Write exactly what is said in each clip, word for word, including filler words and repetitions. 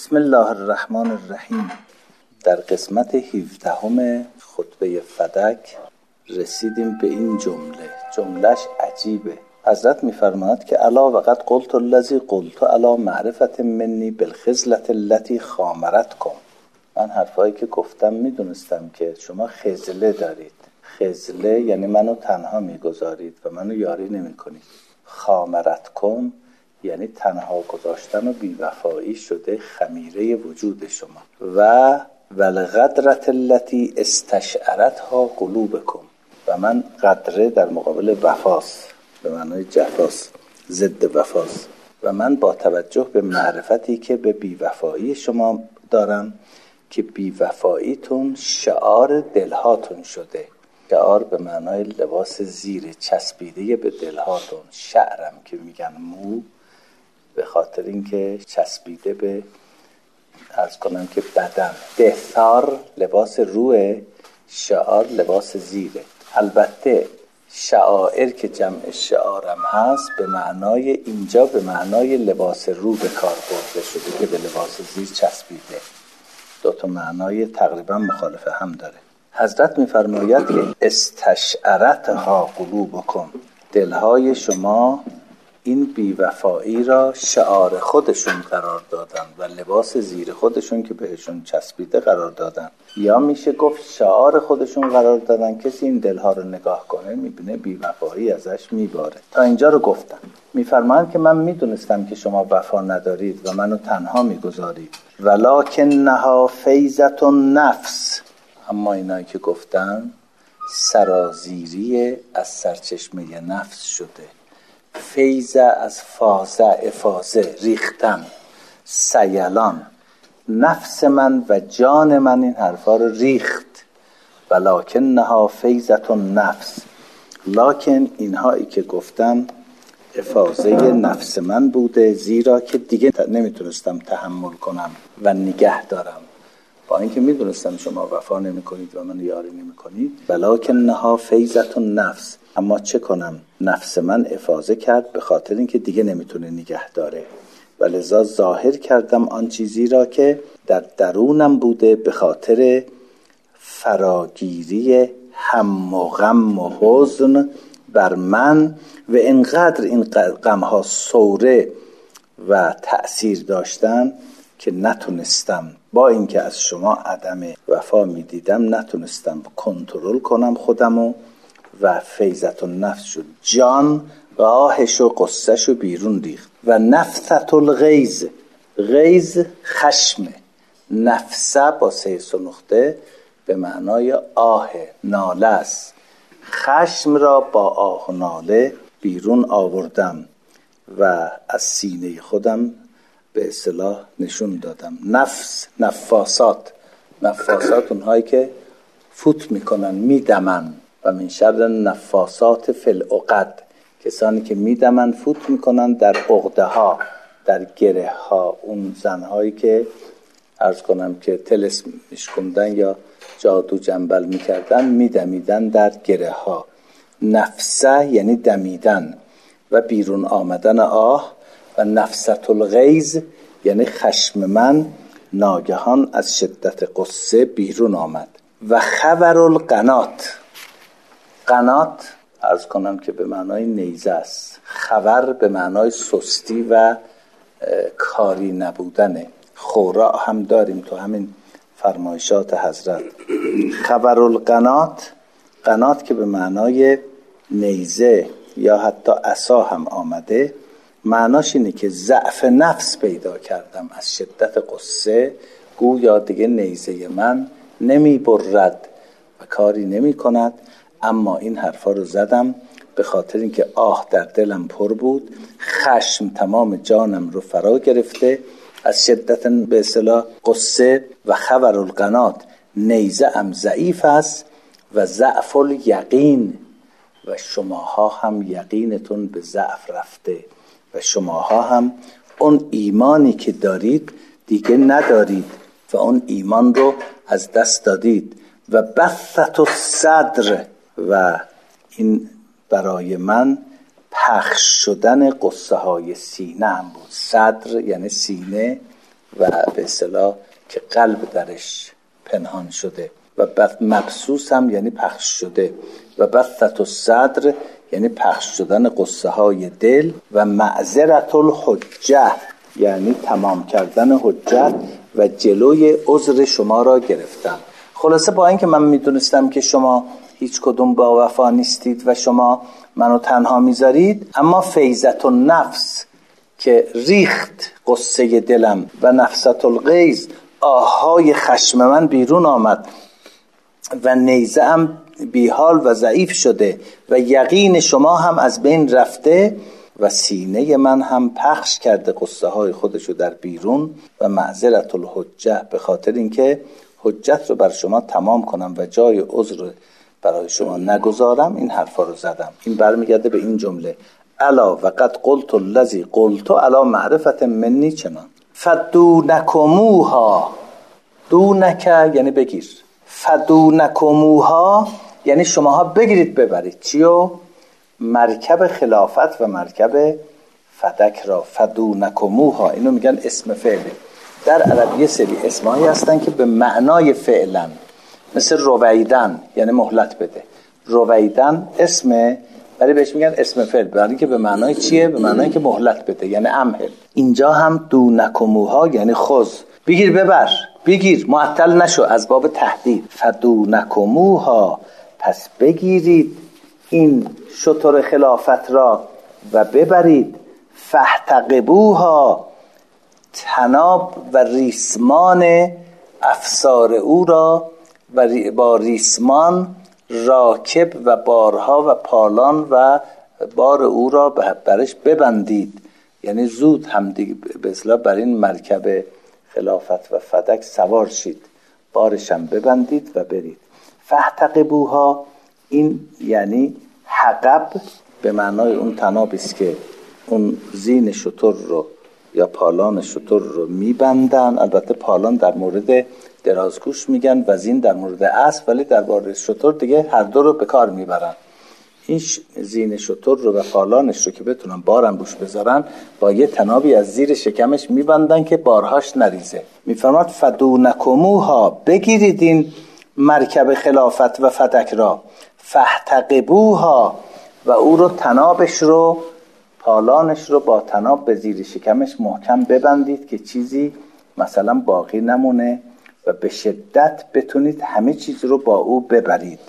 بسم الله الرحمن الرحیم. در قسمت هفدهم خطبه فدک رسیدیم به این جمله. جملهش عجیبه. حضرت میفرماید که الا وقد قلت الذی قلت الا معرفت منی بالخزلة التي خامرتکم. من حرفایی که گفتم میدونستم که شما خزله دارید. خزله یعنی منو تنها میگذارید و منو یاری نمیکنید. خامرتکم یعنی تنها گذاشتن و بیوفایی شده خمیره وجود شما. و والغدرة التي استشعرتها قلوبکم. و من قدره در مقابل وفاست، به معنای جفاست، ضد وفاست. و من با توجه به معرفتی که به بیوفایی شما دارم که بیوفاییتون شعار دلهاتون شده. شعار به معنای لباس زیر چسبیده به دلهاتون. شعرم که میگن مو، به خاطر اینکه چسبیده به عرض کنم که بدن. دثار لباس روه، شعار لباس زیره. البته شعائر که جمع شعارم هست به معنای اینجا به معنای لباس رو به کار برده شده که به لباس زیر چسبیده. دو تا معنای تقریبا مخالف هم داره. حضرت میفرماید که استشعرتها قلوبکم. دلهای شما این بیوفایی را شعار خودشون قرار دادن و لباس زیر خودشون که بهشون چسبیده قرار دادن. یا میشه گفت شعار خودشون قرار دادن. کسی این دلها رو نگاه کنه میبینه بیوفایی ازش میباره. تا اینجا رو گفتم. میفرمایند که من میدونستم که شما وفا ندارید و منو تنها میگذارید. ولکنها فیضة النفس. اما اینایی که گفتن سرازیری از سرچشمه نفس شده. فیضه از فازه، افازه، ریختن، سیلان. نفس من و جان من این حرفا رو ریخت. ولکنها فیضة النفس. لکن اینهایی که گفتم افازه نفس من بوده، زیرا که دیگه نمیتونستم تحمل کنم و نگه دارم. با اینکه میدونستم شما وفا نمی کنید و من یاری نمی کنید. ولکنها فیضة النفس. اما چه کنم؟ نفس من افاضه کرد به خاطر اینکه دیگه نمیتونه نگه داره. ولذا ظاهر کردم آن چیزی را که در درونم بوده به خاطر فراگیری هم و غم و حزن بر من. و اینقدر این غمها سوره و تأثیر داشتن که نتونستم، با اینکه از شما عدم وفا میدیدم، نتونستم کنترل کنم خودمو و فیضة النفس شد. جان آهش و قصهش بیرون ریخت. و نفثة الغیظ. غیظ خشم. نفسه با سه سنخته به معنای آه، ناله است. خشم را با آه و ناله بیرون آوردم و از سینه خودم به اصطلاح نشون دادم. نفس، نفاسات. نفاسات اونهایی که فوت میکنن، میدمن. و من شر نفاسات فی العقد. کسانی که میدمن، فوت میکنن در عقده ها، در گره ها. اون زنهایی که عرض کنم که طلسم میشکندن یا جادو جنبل میکردن، میدمیدن در گره ها. نفسه یعنی دمیدن و بیرون آمدن آه. و نفثة الغیظ یعنی خشم من ناگهان از شدت قصه بیرون آمد. و خبر القنات. قنات عرض کنم که به معنای نیزه است. خبر به معنای سستی و کاری نبودنه. خورا هم داریم تو همین فرمایشات حضرت. خبر القنات. قنات که به معنای نیزه یا حتی عصا هم آمده. معناش اینه که ضعف نفس پیدا کردم از شدت قصه. گویا دیگه نیزه من نمی برد و کاری نمی کند. اما این حرفا رو زدم به خاطر اینکه آه در دلم پر بود. خشم تمام جانم رو فرا گرفته از شدت به اصطلاح قصه. و خبر القنات، نیزه ام ضعیف است. و ضعف الیقین. و شماها هم یقینتون به ضعف رفته و شماها هم اون ایمانی که دارید دیگه ندارید و اون ایمان رو از دست دادید. و بثة الصدر. و این برای من پخش شدن قصه های سینه هم بود. صدر یعنی سینه و به اصطلاح که قلب درش پنهان شده، و بعد مبسوس هم یعنی پخش شده، و بثت الصدر یعنی پخش شدن قصه های دل، و معذرت الحجه یعنی تمام کردن حجت و جلوی عذر شما را گرفتن. خلاصه با اینکه من میدونستم که شما هیچ کدوم با وفا نیستید و شما منو تنها میذارید، اما فیضت النفس که ریخت قصه دلم و نفست الغیظ آهای خشم من بیرون آمد و نیزه هم بیحال و ضعیف شده و یقین شما هم از بین رفته و سینه من هم پخش کرده قصه های خودشو در بیرون، و معذرت الحجه به خاطر اینکه حجت رو بر شما تمام کنم و جای عذر برای شما نگذارم، این حرفا رو زدم. این برمیگرده به این جمله الا و قد قلت الذی قلت الا معرفت منی چنان فدونکموها، دونک یعنی بگیر، فدونکموها یعنی شماها بگیرید ببرید چیو؟ مرکب خلافت و مرکب فدک را. فدونکموها اینو میگن اسم فعله. در عربی یه سری اسمایی هستن که به معنای فعلن، مثل رویدن یعنی مهلت بده. رویدن اسمه ولی بهش میگن اسم فعل، برای اینکه به معنای چیه؟ به معنای که مهلت بده یعنی امهل. اینجا هم دونکموها یعنی خذ، بگیر ببر، بگیر معطل نشو، از باب تهدید. فدونکموها پس بگیرید این شتر خلافت را و ببرید. فاحتقبوها تناب و ریسمان افسار او را و با ریسمان راکب و بارها و پالان و بار او را برش ببندید، یعنی زود هم دیگه به اصطلاح بر این مرکب خلافت و فدک سوار شید، بارش هم ببندید و برید. فاحتقبوها این یعنی حقب به معنای اون تنابی است که اون زین شتر رو یا پالان شتر رو میبندن. البته پالان در مورد درازگوش میگن و زین در مورد اسب، ولی در مورد شتر دیگه هر دو رو به کار میبرن. این زین شتر رو و پالانش رو که بتونن بارم روش بذارن با یه تنابی از زیر شکمش میبندن که بارهاش نریزه. میفرماد فدونکموها بگیرید این مرکب خلافت و فدک را، فاحتقبوها و او رو تنابش رو پالانش رو با تناب به زیر شکمش محکم ببندید که چیزی مثلا باقی نمونه و به شدت بتونید همه چیز رو با او ببرید.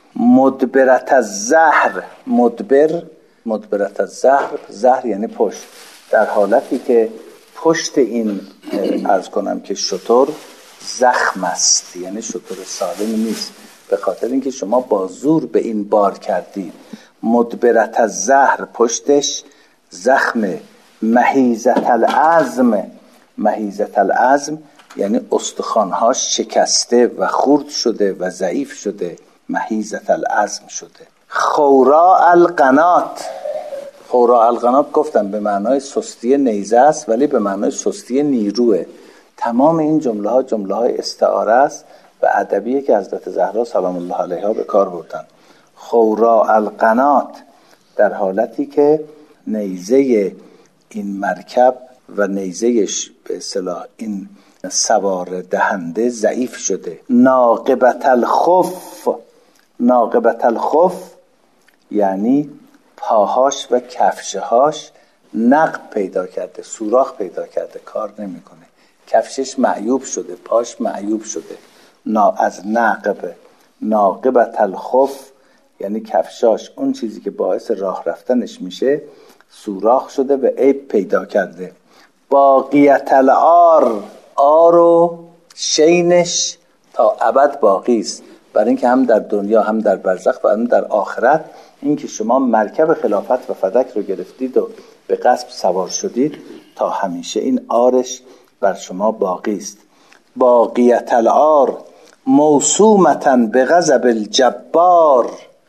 مدبرت از زهر، مدبر مدبرت از زهر، زهر یعنی پشت، در حالتی که پشت این عرض کنم که شتر زخم است، یعنی شتر سالم نیست، به خاطر اینکه شما با زور به این بار کردید. مدبرت از زهر پشتش زخم. مهیزت العظم، مهیزت العظم یعنی استخوانهاش شکسته و خرد شده و ضعیف شده، مهیزت العظم شده. خورا القنات، خورا القنات گفتم به معنای سستی نیزه است ولی به معنای سستی نیروه. تمام این جمله ها جمله های استعاره است و ادبیه که حضرت زهرا سلام الله علیها به کار بردن. خورا القنات در حالتی که نیزه این مرکب و نیزهش به اصطلاح این سوار دهنده ضعیف شده. ناقبت الخف، ناقبت الخف یعنی پاهاش و کفشهاش نقب پیدا کرده، سوراخ پیدا کرده، کار نمیکنه. کفشش معیوب شده، پاش معیوب شده. نا از نقب، ناقبت الخف یعنی کفشاش اون چیزی که باعث راه رفتنش میشه سوراخ شده و عیب پیدا کرده. باقیت العار، آر و شینش تا ابد باقی است، برای اینکه هم در دنیا هم در برزخ و هم در آخرت این که شما مرکب خلافت و فدک رو گرفتید و به غصب سوار شدید تا همیشه این آرش بر شما باقی است. باقیت العار موسومتاً به غضب الجبار،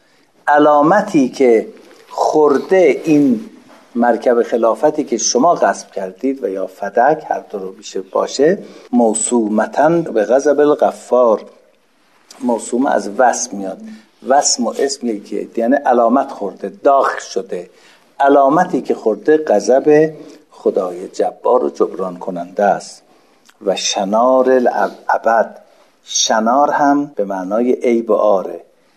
علامتی که خورده این مرکب خلافتی که شما غصب کردید و یا فدک هر دو رو میشه باشه، موسومتاً به غضب الغفار. موسوم از وسم میاد، وسم و اسم یکی یعنی علامت خورده، داغ شده، علامتی که خورده غضب خدای جبار و جبران کننده است. و شنار الابد. شنار هم به معنای عیب و آره،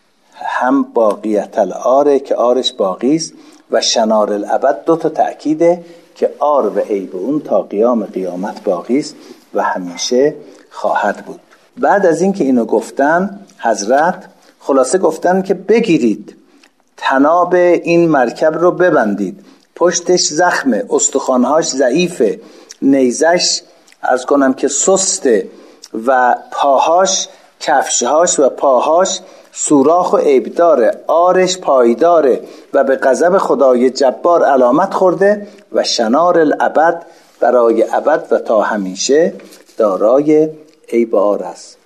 هم باقیت الآره که آرش باقی است و شنار الابد دو تا تأکیده که آر و عیب اون تا قیام قیامت باقی است و همیشه خواهد بود. بعد از این که اینو گفتن حضرت خلاصه گفتن که بگیرید تناب این مرکب رو ببندید، پشتش زخمه، استخوانهاش ضعیفه، نیزش عرض کنم که سسته و پاهاش، کفشهاش و پاهاش سوراخ و عیب داره، آرش پایداره و به غضب خدای جبار علامت خورده و شنار الابد برای ابد و تا همیشه دارای عیب و آر است.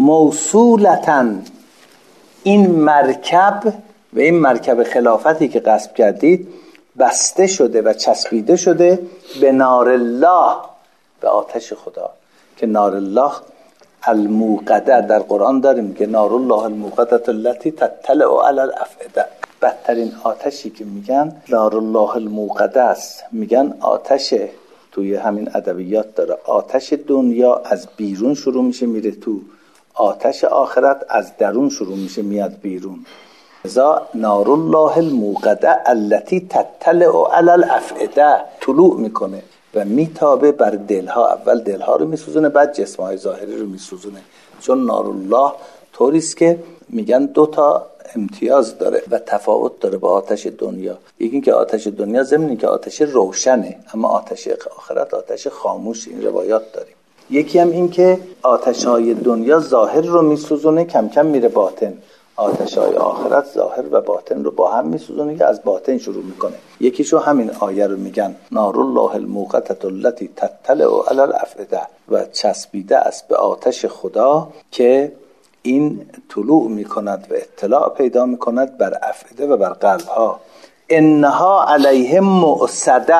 موصولتن، این مرکب و این مرکب خلافتی که غصب کردید بسته شده و چسبیده شده به نار الله، به آتش خدا که نار الله الموقده در قرآن داریم که نار الله الموقده التي تطلع علی الافئده. بدترین آتشی که میگن نار الله الموقده است، میگن آتش توی همین ادبیات داره، آتش دنیا از بیرون شروع میشه میره تو، آتش آخرت از درون شروع میشه میاد بیرون. ذا نار الله الموقده التي تطلع علی الافئده، طلوع میکنه و میتابه بر دلها. اول دلها رو میسوزونه بعد جسمهای ظاهری رو میسوزونه، چون نار الله طوریست که میگن دو تا امتیاز داره و تفاوت داره با آتش دنیا. یکی این که آتش دنیا ضمن که آتش روشنه، اما آتش آخرت آتش خاموش. این روایات داریم. یکی هم این که آتش‌های دنیا ظاهر رو میسوزونه، کم کم میره باطن. آتش‌های آخرت ظاهر و باطن رو با هم میسوزونه که از باطن شروع میکنه. یکیشو همین آیه رو میگن نار الله الموقده التي تطلع علی الافئده و چسبیده است به آتش خدا که این طلوع میکند و اطلاع پیدا میکند بر افئده و بر قلبها. انها علیهم مؤصده،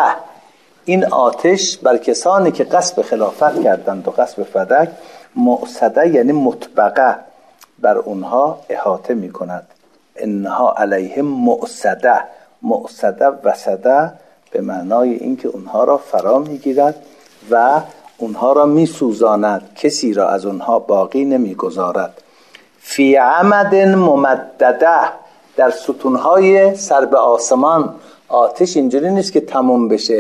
این آتش بر کسانی که قصب خلافت کردند و قصب فدک، مؤصده یعنی مطبقه، بر اونها احاطه میکند. انها علیهم مؤصده، مؤصده وصده به معنای اینکه اونها را فرا میگیرد و اونها را میسوزاند، کسی را از اونها باقی نمیگذارد. فی عمد ممدده، در ستونهای سر به آسمان. آتش اینجوری نیست که تموم بشه،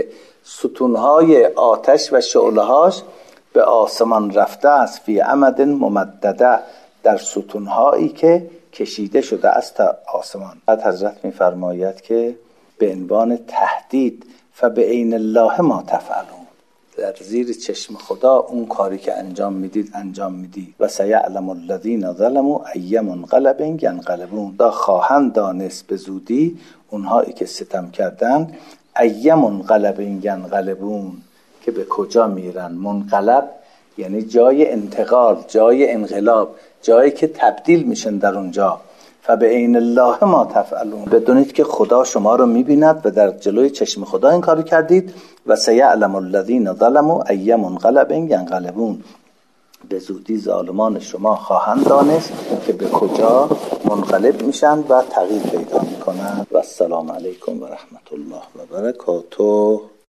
ستونهای آتش و شعلهاش به آسمان رفته است. فی عمد ممدده، در ستونهایی که کشیده شده است تا آسمان. بعد حضرت میفرماید که به عنوان تهدید فبعین الله ما تفعلون، در زیر چشم خدا اون کاری که انجام میدید انجام میدید. و سیعلم الذین ظلموا ای منقلب ینقلبون، دا خواهند دانست به زودی اونهایی که ستم کردن ای منقلب ینقلبون، که به کجا میرن. منقلب یعنی جای انتقال، جای انقلاب، جایی که تبدیل میشن در اونجا. فبعین الله ما تفعلون، بدونید که خدا شما رو میبیند و در جلوی چشم خدا این کارو کردید. و سیعلم الذین ظلموا ای منقلب ینقلبون، به زودی ظالمان شما خواهند دانست که به کجا منقلب میشن و تغییر پیدا میکنن. و السلام علیکم و رحمت الله و برکاته.